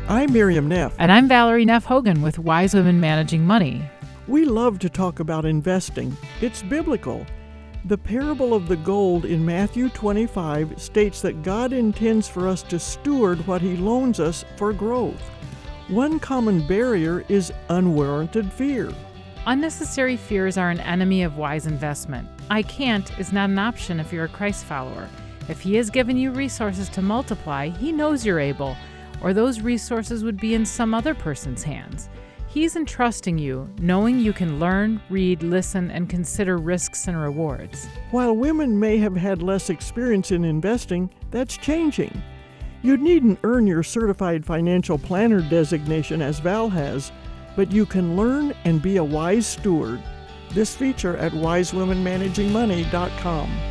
I'm Miriam Neff. And I'm Valerie Neff Hogan with Wise Women Managing Money. We love to talk about investing. It's biblical. The parable of the gold in Matthew 25 states that God intends for us to steward what He loans us for growth. One common barrier is unwarranted fear. Unnecessary fears are an enemy of wise investment. I can't is not an option if you're a Christ follower. If He has given you resources to multiply, He knows you're able, or those resources would be in some other person's hands. He's entrusting you, knowing you can learn, read, listen, and consider risks and rewards. While women may have had less experience in investing, that's changing. You needn't earn your Certified Financial Planner designation as Val has, but you can learn and be a wise steward. This feature at wisewomenmanagingmoney.com.